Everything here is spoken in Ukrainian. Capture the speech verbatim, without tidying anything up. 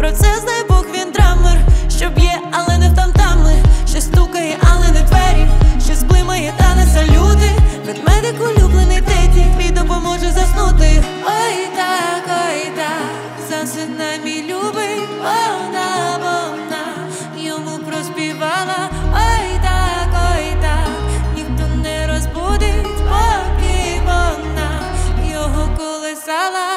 про це знає Бог, він драмер, що б'є, але не в там-тами, що стукає, але не двері, що сблимає та не салюти. Ведмедик улюблений теді, твій допоможе заснути. Ой так, ой так, засинай, мій любий, вона, вона йому проспівала. Ой так, ой так, ніхто не розбудить, поки вона його колесала.